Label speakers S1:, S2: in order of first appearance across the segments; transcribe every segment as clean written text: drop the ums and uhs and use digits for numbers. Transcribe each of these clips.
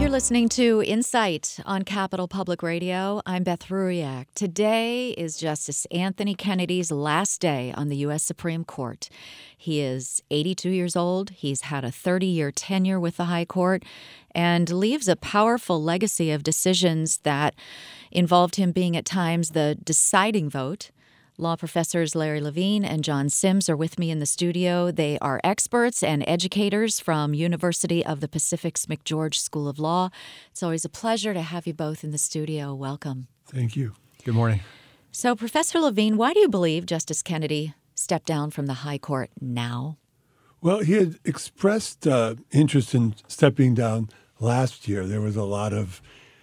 S1: You're listening to Insight on Capital Public Radio. I'm Beth Ruiak. Today is Justice Anthony Kennedy's last day on the U.S. Supreme Court. He is 82 years old. He's had a 30-year tenure with the High Court and leaves a powerful legacy of decisions that involved him being at times the deciding vote. Law professors Larry Levine and John Sims are with me in the studio. They are experts and educators from University of the Pacific's McGeorge School of Law. It's always a pleasure to have you both in the studio. Welcome.
S2: Thank you. Good morning.
S1: So, Professor Levine, why do you believe Justice Kennedy stepped down from the High Court now?
S2: Well, he had expressed interest in stepping down last year. There was a lot of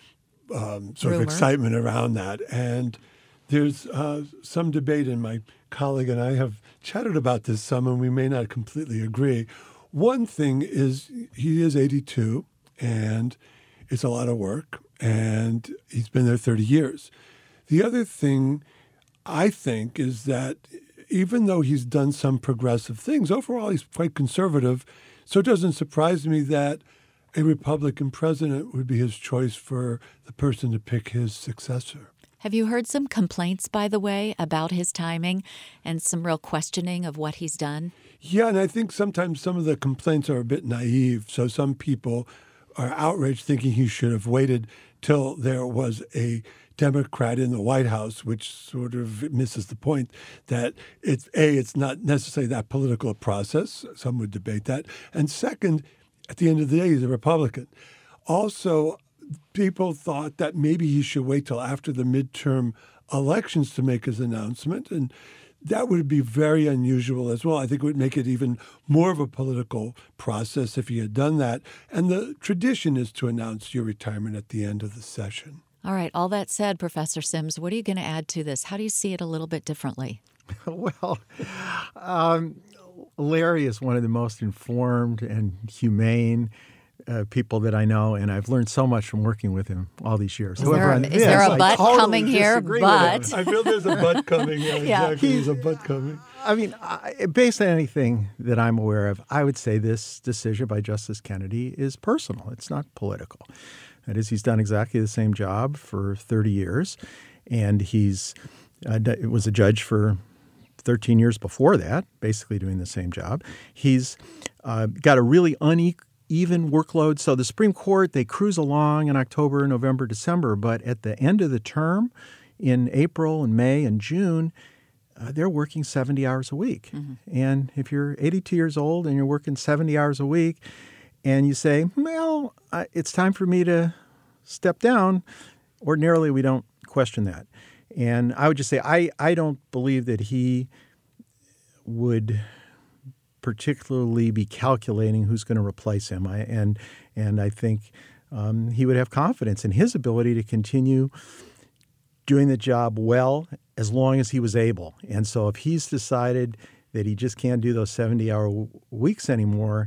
S2: sort of excitement around that. And there's some debate, and my colleague and I have chatted about this some, and we may not completely agree. One thing is he is 82, and it's a lot of work, and he's been there 30 years. The other thing, I think, is that even though he's done some progressive things, overall he's quite conservative, so it doesn't surprise me that a Republican president would be his choice for the person to pick his successor.
S1: Have you heard some complaints, by the way, about his timing and some real questioning of what he's done?
S2: Yeah, and I think sometimes some of the complaints are a bit naive. So some people are outraged thinking he should have waited till there was a Democrat in the White House, which sort of misses the point that it's not necessarily that political a process. Some would debate that. And second, at the end of the day, he's a Republican. Also, people thought that maybe he should wait till after the midterm elections to make his announcement, and that would be very unusual as well. I think it would make it even more of a political process if he had done that. And the tradition is to announce your retirement at the end of the session.
S1: All right. All that said, Professor Sims, what are you going to add to this? How do you see it a little bit differently?
S3: Well, Larry is one of the most informed and humane people that I know, and I've learned so much from working with him all these years.
S1: Is there a but coming here? But
S2: I feel there's a but coming. Yeah, exactly. There's a but coming.
S3: I mean, based on anything that I'm aware of, I would say this decision by Justice Kennedy is personal. It's not political. That is, he's done exactly the same job for 30 years, and he's was a judge for 13 years before that, basically doing the same job. He's got a really uneven workload. So the Supreme Court, they cruise along in October, November, December, but at the end of the term, in April and May and June, they're working 70 hours a week. Mm-hmm. And if you're 82 years old and you're working 70 hours a week and you say, well, it's time for me to step down, ordinarily we don't question that. And I would just say I don't believe that he would particularly be calculating who's going to replace him. And I think he would have confidence in his ability to continue doing the job well as long as he was able. And so if he's decided that he just can't do those 70-hour weeks anymore,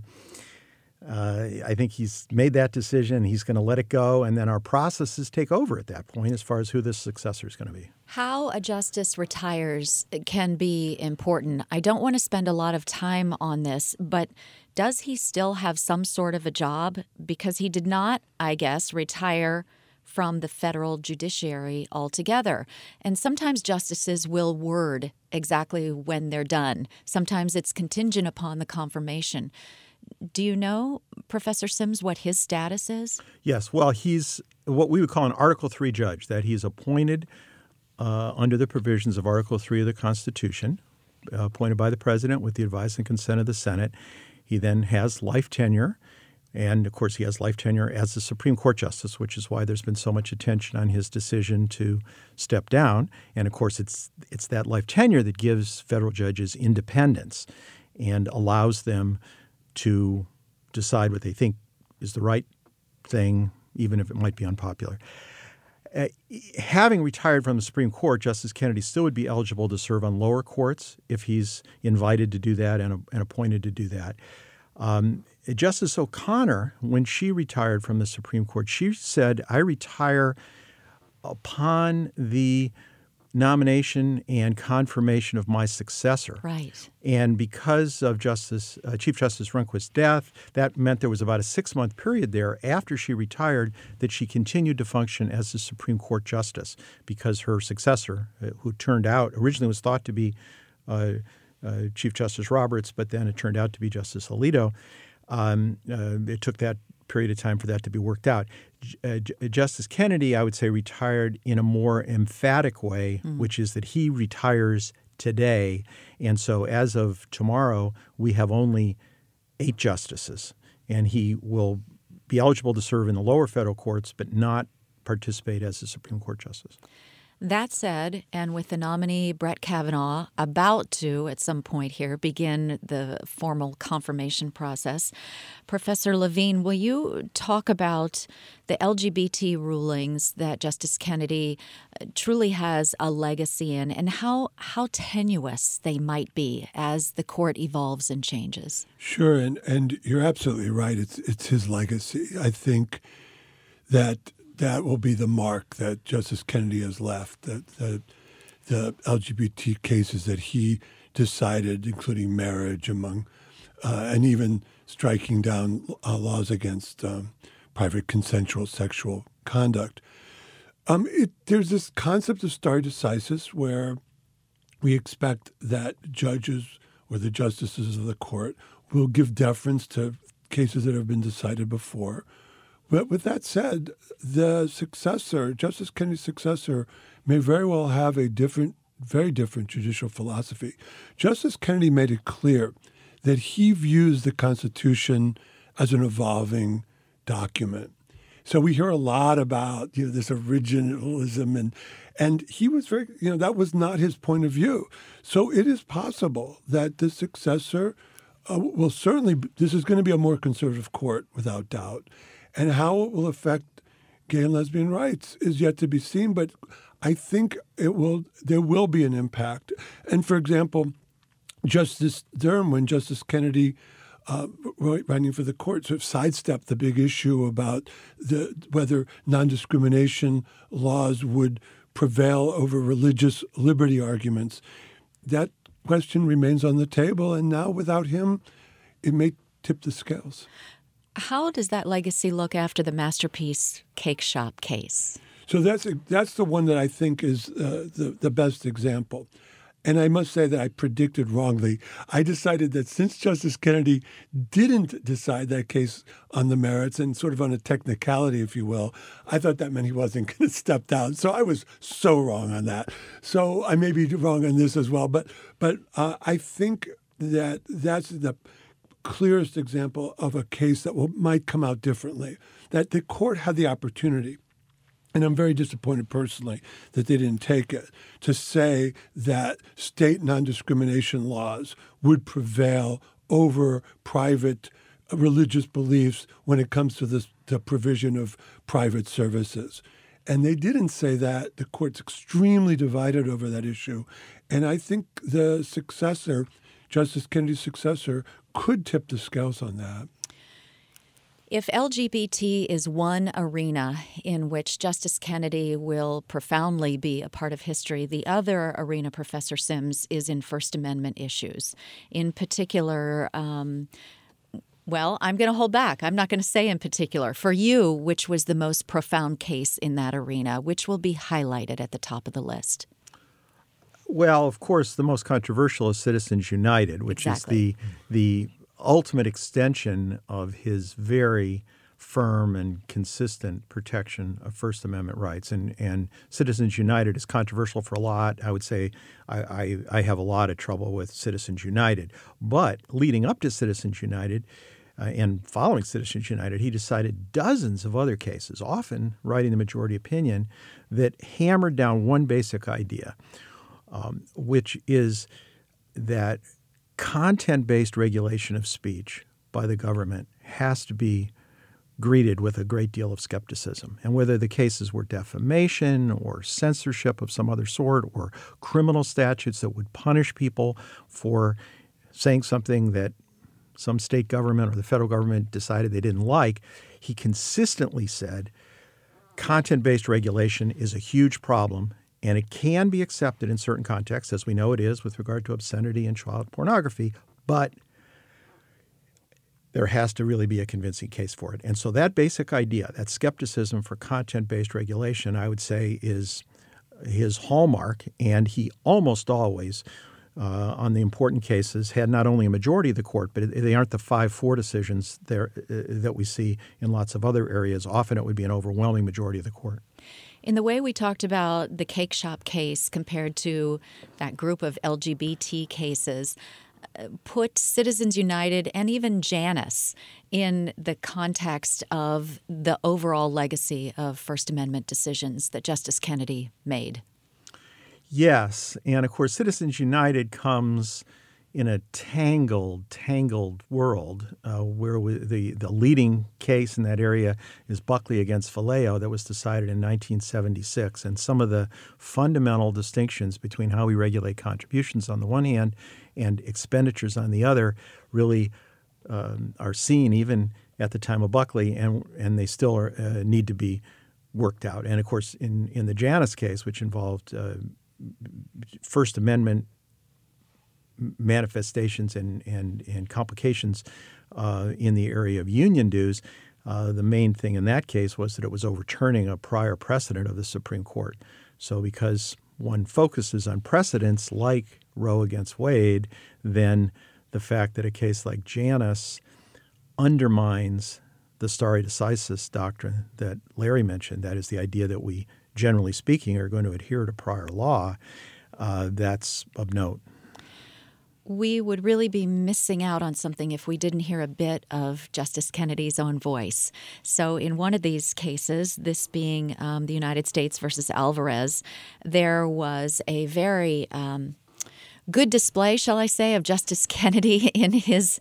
S3: I think he's made that decision. He's going to let it go, and then our processes take over at that point as far as who the successor is going to be.
S1: How a justice retires can be important. I don't want to spend a lot of time on this, but does he still have some sort of a job? Because he did not, I guess, retire from the federal judiciary altogether. And sometimes justices will word exactly when they're done. Sometimes it's contingent upon the confirmation. Do you know, Professor Sims, what his status is?
S3: Yes. Well, he's what we would call an Article III judge, that he's appointed under the provisions of Article III of the Constitution, appointed by the President with the advice and consent of the Senate. He then has life tenure. And, of course, he has life tenure as a Supreme Court justice, which is why there's been so much attention on his decision to step down. And, of course, it's that life tenure that gives federal judges independence and allows them to decide what they think is the right thing, even if it might be unpopular. Having retired from the Supreme Court, Justice Kennedy still would be eligible to serve on lower courts if he's invited to do that and appointed to do that. Justice O'Connor, when she retired from the Supreme Court, she said, I retire upon the nomination and confirmation of my successor.
S1: Right.
S3: And because of Chief Justice Rehnquist's death, that meant there was about a 6-month period there after she retired that she continued to function as the Supreme Court justice because her successor, who turned out originally was thought to be Chief Justice Roberts, but then it turned out to be Justice Alito. It took that period of time for that to be worked out. Justice Kennedy, I would say, retired in a more emphatic way, which is that he retires today. And so as of tomorrow, we have only 8 justices. And he will be eligible to serve in the lower federal courts, but not participate as a Supreme Court justice.
S1: That said, and with the nominee Brett Kavanaugh about to, at some point here, begin the formal confirmation process, Professor Levine, will you talk about the LGBT rulings that Justice Kennedy truly has a legacy in and how tenuous they might be as the court evolves and changes?
S2: Sure, and you're absolutely right. It's his legacy. I think that will be the mark that Justice Kennedy has left, that the LGBT cases that he decided, including marriage and even striking down laws against private consensual sexual conduct. There's this concept of stare decisis where we expect that judges or the justices of the court will give deference to cases that have been decided before. But with that said, the successor, Justice Kennedy's successor, may very well have very different judicial philosophy. Justice Kennedy made it clear that he views the Constitution as an evolving document. So we hear a lot about this originalism, and he was very that was not his point of view. So it is possible that the successor will certainly. This is going to be a more conservative court, without doubt. And how it will affect gay and lesbian rights is yet to be seen, but I think there will be an impact. And for example, Justice Durham, when Justice Kennedy running for the court, sort of sidestepped the big issue about whether non-discrimination laws would prevail over religious liberty arguments. That question remains on the table, and now without him, it may tip the scales.
S1: How does that legacy look after the Masterpiece Cake Shop case?
S2: So that's the one that I think is the best example. And I must say that I predicted wrongly. I decided that since Justice Kennedy didn't decide that case on the merits and sort of on a technicality, if you will, I thought that meant he wasn't going to step down. So I was so wrong on that. So I may be wrong on this as well. But I think that that's the clearest example of a case that might come out differently, that the court had the opportunity, and I'm very disappointed personally that they didn't take it, to say that state non-discrimination laws would prevail over private religious beliefs when it comes to the provision of private services. And they didn't say that. The court's extremely divided over that issue. And I think the successor, Justice Kennedy's successor, could tip the scales on that.
S1: If LGBT is one arena in which Justice Kennedy will profoundly be a part of history, the other arena, Professor Sims, is in First Amendment issues. In particular, well, I'm going to hold back. I'm not going to say in particular. For you, which was the most profound case in that arena, which will be highlighted at the top of the list?
S3: Well, of course, the most controversial is Citizens United, which is the ultimate extension of his very firm and consistent protection of First Amendment rights. And Citizens United is controversial for a lot. I would say I have a lot of trouble with Citizens United. But leading up to Citizens United and following Citizens United, he decided dozens of other cases, often writing the majority opinion, that hammered down one basic idea, which is that content-based regulation of speech by the government has to be greeted with a great deal of skepticism. And whether the cases were defamation or censorship of some other sort or criminal statutes that would punish people for saying something that some state government or the federal government decided they didn't like, he consistently said content-based regulation is a huge problem And it can be accepted in certain contexts, as we know it is with regard to obscenity and child pornography, but there has to really be a convincing case for it. And so that basic idea, that skepticism for content-based regulation, I would say is his hallmark, and he almost always, on the important cases, had not only a majority of the court, but they aren't the 5-4 decisions there that we see in lots of other areas. Often it would be an overwhelming majority of the court.
S1: In the way we talked about the cake shop case compared to that group of LGBT cases, put Citizens United and even Janus in the context of the overall legacy of First Amendment decisions that Justice Kennedy made.
S3: Yes, and of course Citizens United comes in a tangled world where the leading case in that area is Buckley against Vallejo that was decided in 1976. And some of the fundamental distinctions between how we regulate contributions on the one hand and expenditures on the other really are seen even at the time of Buckley, and they still need to be worked out. And of course, in the Janus case, which involved First Amendment manifestations and complications in the area of union dues, the main thing in that case was that it was overturning a prior precedent of the Supreme Court. So because one focuses on precedents like Roe against Wade, then the fact that a case like Janus undermines the stare decisis doctrine that Larry mentioned, that is the idea that we, generally speaking, are going to adhere to prior law, that's of note.
S1: We would really be missing out on something if we didn't hear a bit of Justice Kennedy's own voice. So in one of these cases, this being the United States versus Alvarez, there was a very good display, shall I say, of Justice Kennedy in his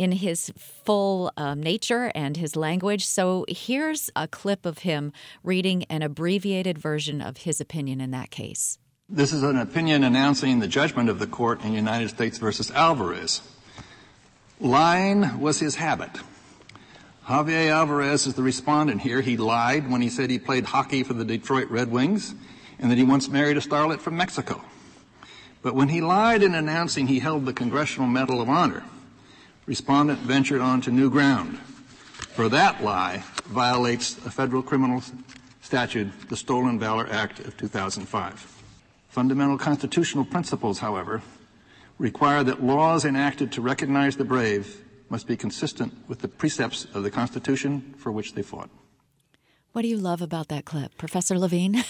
S1: full nature and his language. So here's a clip of him reading an abbreviated version of his opinion in that case.
S4: This is an opinion announcing the judgment of the court in United States versus Alvarez. Lying was his habit. Javier Alvarez is the respondent here. He lied when he said he played hockey for the Detroit Red Wings and that he once married a starlet from Mexico. But when he lied in announcing he held the Congressional Medal of Honor, respondent ventured onto new ground. For that lie violates a federal criminal statute, the Stolen Valor Act of 2005. Fundamental constitutional principles, however, require that laws enacted to recognize the brave must be consistent with the precepts of the Constitution for which they fought.
S1: What do you love about that clip, Professor Levine?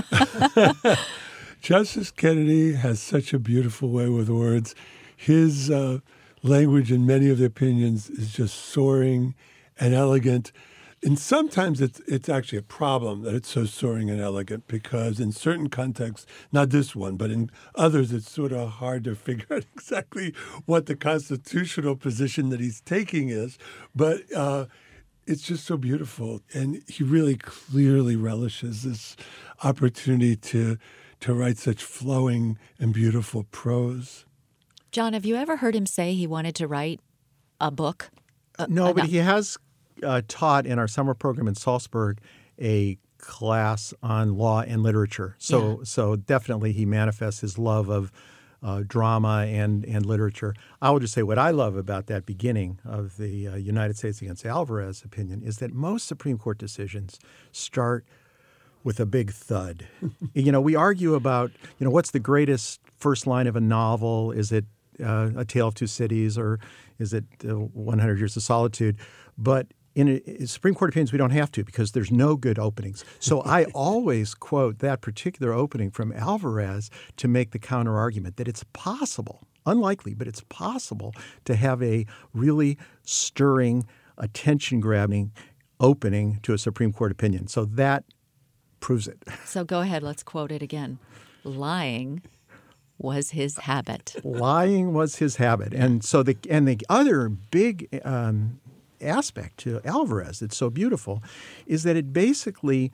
S2: Justice Kennedy has such a beautiful way with words. His language in many of the opinions is just soaring and elegant. And sometimes it's actually a problem that it's so soaring and elegant because in certain contexts, not this one, but in others, it's sort of hard to figure out exactly what the constitutional position that he's taking is. But it's just so beautiful. And he really clearly relishes this opportunity to write such flowing and beautiful prose.
S1: John, have you ever heard him say he wanted to write a book?
S3: No, but he has taught in our summer program in Salzburg a class on law and literature. So definitely he manifests his love of drama and literature. I will just say what I love about that beginning of the United States against Alvarez opinion is that most Supreme Court decisions start with a big thud. We argue about, what's the greatest first line of a novel? Is it A Tale of Two Cities or is it 100 Years of Solitude? But in Supreme Court opinions, we don't have to because there's no good openings. So I always quote that particular opening from Alvarez to make the counter-argument that it's possible, unlikely, but it's possible to have a really stirring, attention-grabbing opening to a Supreme Court opinion. So that proves it.
S1: So go ahead, let's quote it again. Lying was his habit.
S3: Lying was his habit. And so the other big aspect to Alvarez that's so beautiful is that it basically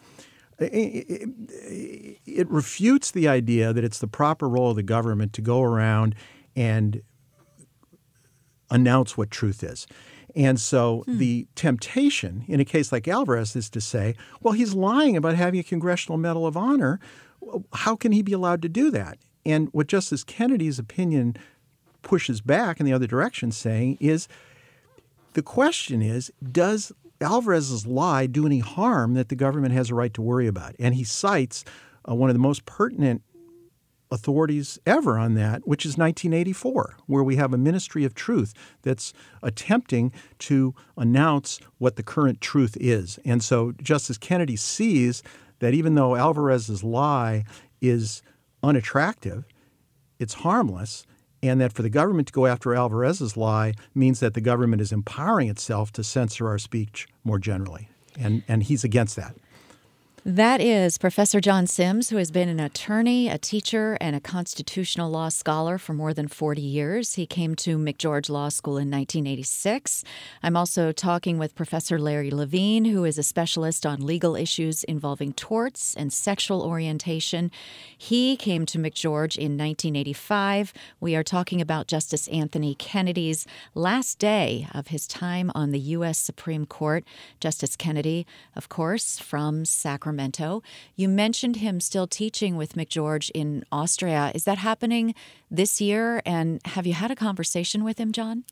S3: it refutes the idea that it's the proper role of the government to go around and announce what truth is. And so the temptation in a case like Alvarez is to say, well, he's lying about having a Congressional Medal of Honor how can he be allowed to do that? And what Justice Kennedy's opinion pushes back in the other direction saying is, the question is, does Alvarez's lie do any harm that the government has a right to worry about? And he cites one of the most pertinent authorities ever on that, which is 1984, where we have a Ministry of Truth that's attempting to announce what the current truth is. And so Justice Kennedy sees that even though Alvarez's lie is unattractive, it's harmless, and that for the government to go after Alvarez's lie means that the government is empowering itself to censor our speech more generally. And he's against that.
S1: That is Professor John Sims, who has been an attorney, a teacher, and a constitutional law scholar for more than 40 years. He came to McGeorge Law School in 1986. I'm also talking with Professor Larry Levine, who is a specialist on legal issues involving torts and sexual orientation. He came to McGeorge in 1985. We are talking about Justice Anthony Kennedy's last day of his time on the U.S. Supreme Court. Justice Kennedy, of course, from Sacramento. You mentioned him still teaching with McGeorge in Austria. Is that happening this year? And have you had a conversation with him, John?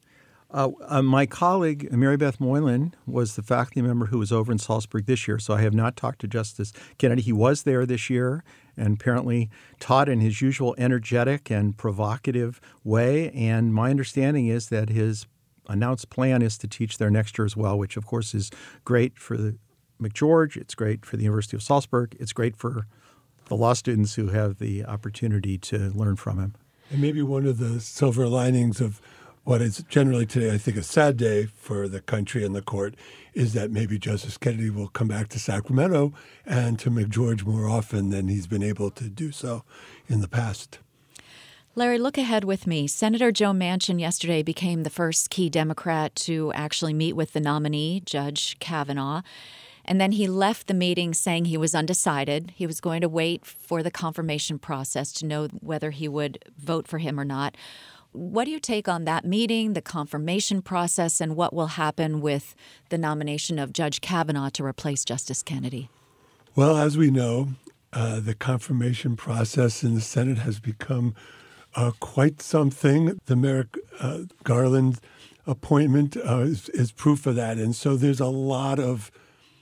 S3: My colleague, Mary Beth Moylan, was the faculty member who was over in Salzburg this year, so I have not talked to Justice Kennedy. He was there this year and apparently taught in his usual energetic and provocative way. And my understanding is that his announced plan is to teach there next year as well, which, of course, is great for the McGeorge, it's great for the University of Salzburg, it's great for the law students who have the opportunity to learn from him.
S2: And maybe one of the silver linings of what is generally today, I think, a sad day for the country and the court is that maybe Justice Kennedy will come back to Sacramento and to McGeorge more often than he's been able to do so in the past.
S1: Larry, look ahead with me. Senator Joe Manchin yesterday became the first key Democrat to actually meet with the nominee, Judge Kavanaugh. And then he left the meeting saying he was undecided. He was going to wait for the confirmation process to know whether he would vote for him or not. What do you take on that meeting, the confirmation process, and what will happen with the nomination of Judge Kavanaugh to replace Justice Kennedy?
S2: Well, as we know, the confirmation process in the Senate has become quite something. The Merrick Garland appointment is proof of that. And so there's a lot of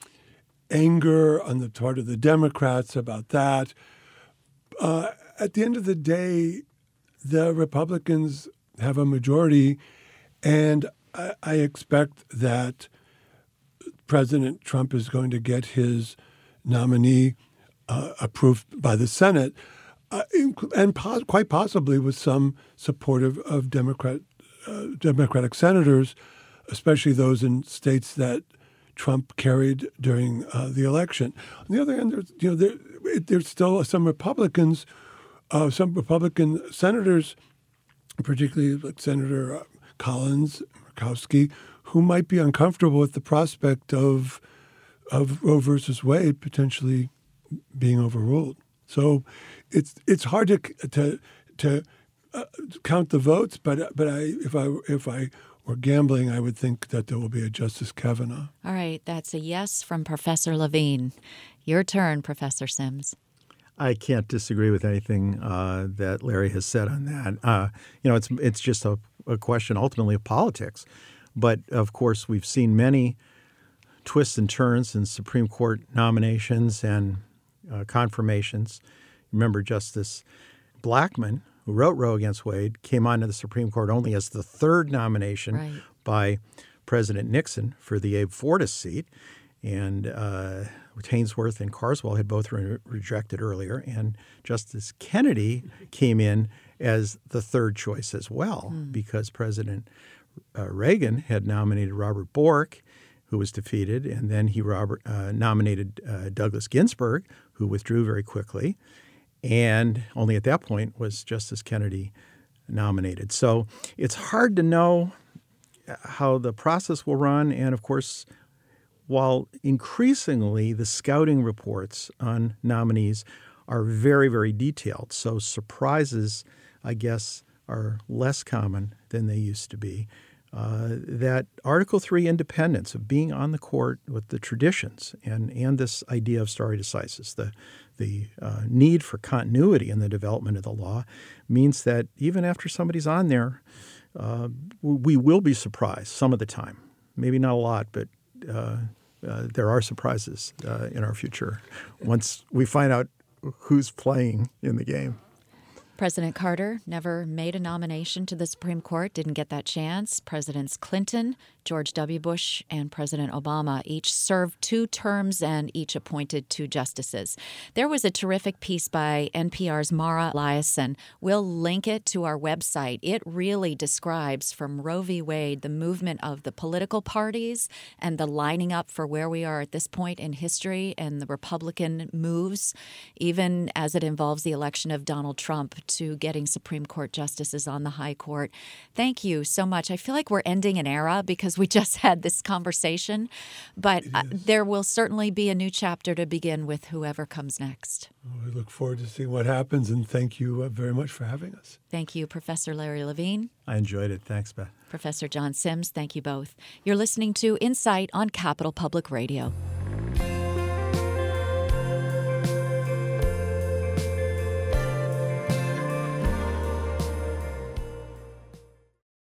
S2: anger on the part of the Democrats about that. At the end of the day, the Republicans have a majority, and I expect that President Trump is going to get his nominee approved by the Senate, and quite possibly with some support of Democratic senators, especially those in states that Trump carried during the election. On the other hand, there's still some Republican senators, particularly like Senator Collins, Murkowski, who might be uncomfortable with the prospect of Roe versus Wade potentially being overruled. So it's hard to count the votes, but if I were gambling, I would think that there will be a Justice Kavanaugh.
S1: All right, that's a yes from Professor Levine. Your turn, Professor Sims.
S3: I can't disagree with anything that Larry has said on that. It's just a question ultimately of politics. But, of course, we've seen many twists and turns in Supreme Court nominations and confirmations. Remember, Justice Blackmun, who wrote Roe against Wade, came onto the Supreme Court only as the third nomination by President Nixon for the Abe Fortas seat. And Hainsworth and Carswell had both rejected earlier. And Justice Kennedy came in as the third choice as well because President Reagan had nominated Robert Bork, who was defeated, and then he nominated Douglas Ginsburg, who withdrew very quickly. And only at that point was Justice Kennedy nominated. So it's hard to know how the process will run. And, of course, while increasingly the scouting reports on nominees are very, very detailed, so surprises, I guess, are less common than they used to be. that Article III independence of being on the court with the traditions and this idea of stare decisis, the need for continuity in the development of the law, means that even after somebody's on there, we will be surprised some of the time. Maybe not a lot, but there are surprises in our future once we find out who's playing in the game.
S1: President Carter never made a nomination to the Supreme Court, didn't get that chance. Presidents Clinton, George W. Bush, and President Obama each served 2 terms and each appointed 2 justices. There was a terrific piece by NPR's Mara Liasson. We'll link it to our website. It really describes from Roe v. Wade the movement of the political parties and the lining up for where we are at this point in history and the Republican moves, even as it involves the election of Donald Trump to getting Supreme Court justices on the high court. Thank you so much. I feel like we're ending an era because we just had this conversation, but there will certainly be a new chapter to begin with whoever comes next.
S2: Well, we look forward to seeing what happens, and thank you very much for having us.
S1: Thank you, Professor Larry Levine.
S3: I enjoyed it. Thanks, Beth.
S1: Professor John Sims, thank you both. You're listening to Insight on Capital Public Radio.